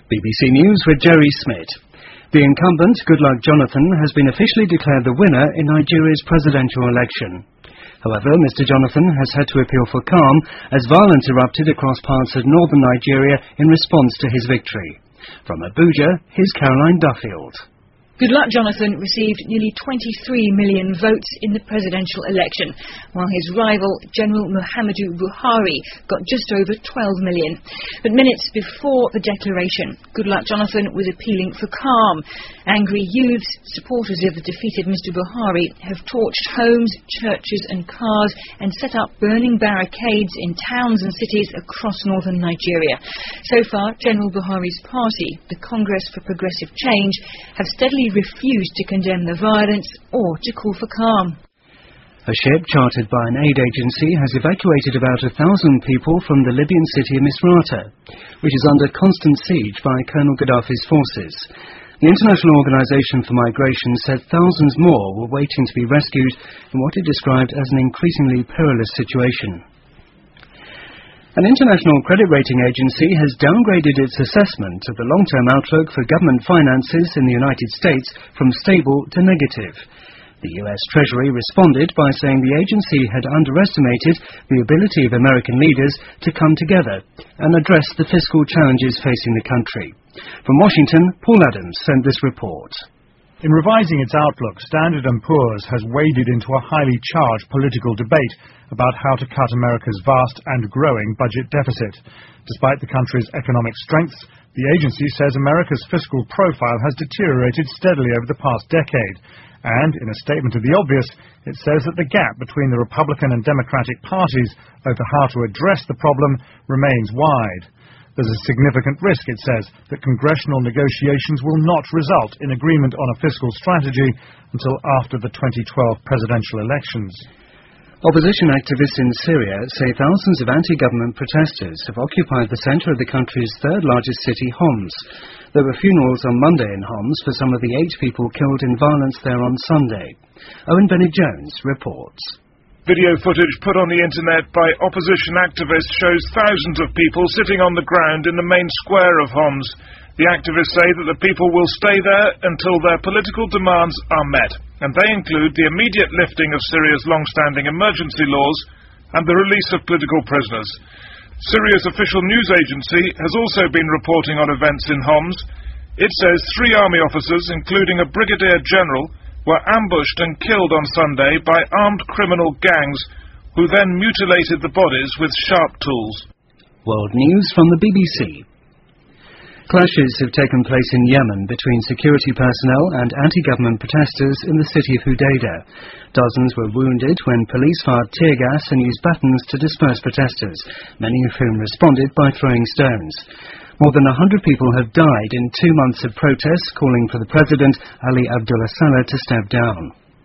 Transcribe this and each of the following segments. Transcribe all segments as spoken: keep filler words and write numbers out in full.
B B C News with Jerry Smith. The incumbent, Goodluck Jonathan, has been officially declared the winner in Nigeria's presidential election. However, Mister Jonathan has had to appeal for calm as violence erupted across parts of northern Nigeria in response to his victory. From Abuja, here's Caroline Duffield. Goodluck Jonathan received nearly twenty-three million votes in the presidential election, while his rival, General Muhammadu Buhari, got just over twelve million. But minutes before the declaration, Goodluck Jonathan was appealing for calm. Angry youths, supporters of the defeated Mister Buhari, have torched homes, churches and cars and set up burning barricades in towns and cities across northern Nigeria. So far, General Buhari's party, the Congress for Progressive Change, have steadily refused to condemn the violence or to call for calm. A ship chartered by an aid agency has evacuated about a thousand people from the Libyan city of Misrata, which is under constant siege by Colonel Gaddafi's forces. The International Organization for Migration said thousands more were waiting to be rescued in what it described as an increasingly perilous situation. An international credit rating agency has downgraded its assessment of the long-term outlook for government finances in the United States from stable to negative. The U S Treasury responded by saying the agency had underestimated the ability of American leaders to come together and address the fiscal challenges facing the country. From Washington, Paul Adams sent this report. In revising its outlook, Standard and Poor's has waded into a highly charged political debate about how to cut America's vast and growing budget deficit. Despite the country's economic strengths, the agency says America's fiscal profile has deteriorated steadily over the past decade. And, in a statement of the obvious, it says that the gap between the Republican and Democratic parties over how to address the problem remains wide. There's a significant risk, it says, that congressional negotiations will not result in agreement on a fiscal strategy until after the twenty twelve presidential elections. Opposition activists in Syria say thousands of anti-government protesters have occupied the centre of the country's third-largest city, Homs. There were funerals on Monday in Homs for some of the eight people killed in violence there on Sunday. Owen Bennett-Jones reports. Video footage put on the internet by opposition activists shows thousands of people sitting on the ground in the main square of Homs. The activists say that the people will stay there until their political demands are met, and they include the immediate lifting of Syria's long-standing emergency laws and the release of political prisoners. Syria's official news agency has also been reporting on events in Homs. It says three army officers, including a brigadier general, were ambushed and killed on Sunday by armed criminal gangs who then mutilated the bodies with sharp tools. World news from the B B C. Clashes have taken place in Yemen between security personnel and anti-government protesters in the city of Hodeidah. Dozens were wounded when police fired tear gas and used batons to disperse protesters, many of whom responded by throwing stones. More than one hundred people have died in two months of protests calling for the President, Ali Abdullah Saleh, to step down.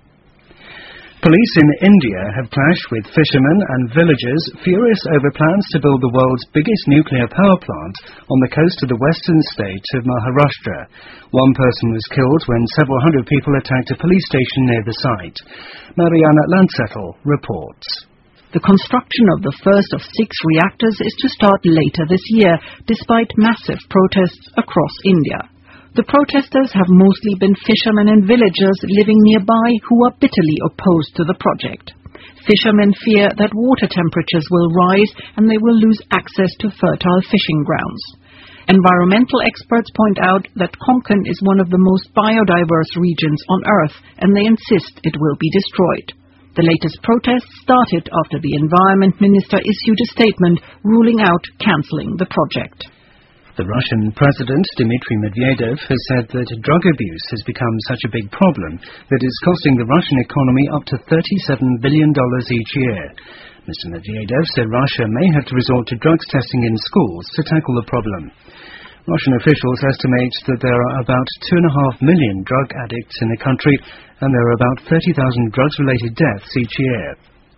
Police in India have clashed with fishermen and villagers furious over plans to build the world's biggest nuclear power plant on the coast of the western state of Maharashtra. One person was killed when several hundred people attacked a police station near the site. Mariana Landsettel reports. The construction of the first of six reactors is to start later this year, despite massive protests across India. The protesters have mostly been fishermen and villagers living nearby who are bitterly opposed to the project. Fishermen fear that water temperatures will rise and they will lose access to fertile fishing grounds. Environmental experts point out that Konkan is one of the most biodiverse regions on Earth, and they insist it will be destroyed. The latest protests started after the Environment Minister issued a statement ruling out cancelling the project. The Russian President, Dmitry Medvedev, has said that drug abuse has become such a big problem that it's costing the Russian economy up to thirty-seven billion dollars each year. Mister Medvedev said Russia may have to resort to drugs testing in schools to tackle the problem. Russian officials estimate that there are about two and a half million drug addicts in the country, and there are about thirty thousand drugs-related deaths each year.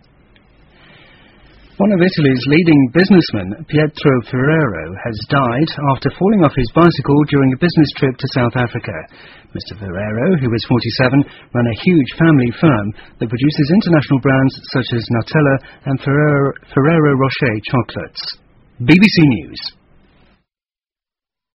One of Italy's leading businessmen, Pietro Ferrero, has died after falling off his bicycle during a business trip to South Africa. Mister Ferrero, who was forty-seven, ran a huge family firm that produces international brands such as Nutella and Ferrero, Ferrero Rocher chocolates. B B C News.